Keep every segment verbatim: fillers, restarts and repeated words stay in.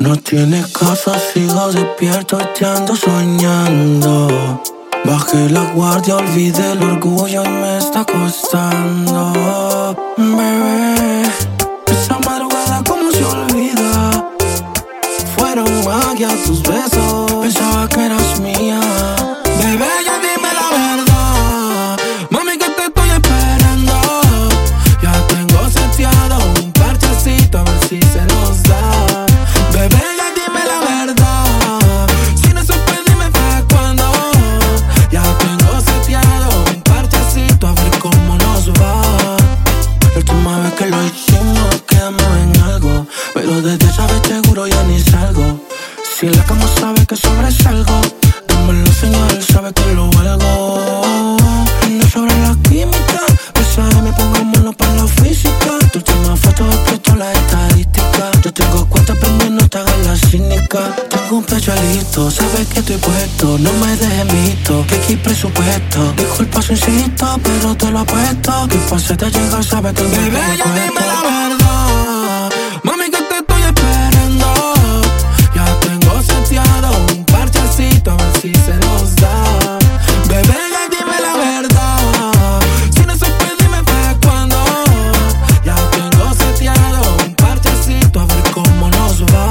No tiene caso, sigo despierto, te ando soñando. Bajé la guardia, olvidé el orgullo y me está costando. Bebé, esa madrugada como se olvida. Fueron magia tus besos, pensaba que eras mía. Bebé, ya dime la verdad, mami, que te estoy esperando. Ya tengo seteado un parchecito, a ver si se nos da. Bebé, ya dime la verdad, si no supe dime pa' cuándo. Ya tengo seteado un parchecito, a ver cómo nos va. La última vez que lo hicimos quedamos en algo, pero desde esa vez seguro ya ni salgo. Si en la cama sabe que sobresalgo, dámelo señal, sabe que lo valgo. No sobre la química, besame, pongámonos pa' la física. Tu última foto explotó la estadística. Yo tengo cuenta pendiente, no te hagas la cínica. Tengo un pecho listo, sabes que estoy puesto. No me dejes visto, que aquí presupuesto. Disculpa si insisto, pero te lo apuesto. Que pase de llegar, sabes que el bebé, ya dime la verdad, mami, que te estoy esperando. Ya tengo seteado un parchecito, a ver si se nos da. Bebé, ya dime la verdad, si no supe dime pa' cuándo. Ya tengo seteado un parchecito, a ver cómo nos va.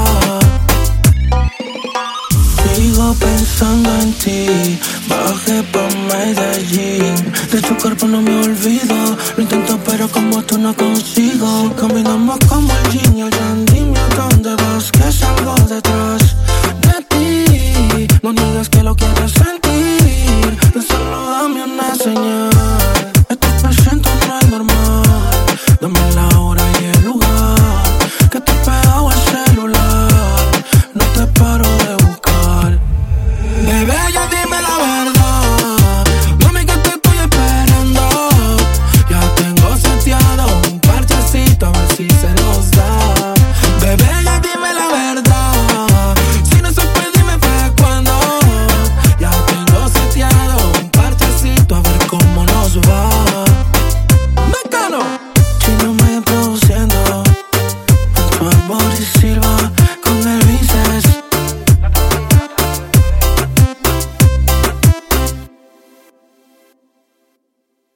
Sigo pensando en ti, bajé por Medellín. De tu cuerpo no me olvido, lo intento pero como tú no consigo. Caminamos como el yin y el yang, dime a dónde vas, que salgo detrás de ti. No niegues que lo quieres sentir, tan solo dame una señal. Esto que siento no es normal, dame la hora y el lugar, que te pegado el celular, no te paro de buscar. Bebé, ya dime la verdad, mami, que te estoy esperando. Ya tengo seteado un parchecito, a ver si se nos da. Bebé, ya dime la verdad, si no supe dime pa' cuándo. Ya tengo seteado un parchecito, a ver cómo nos va. Bacano, Chino me produciendo, junto a Boris Silva.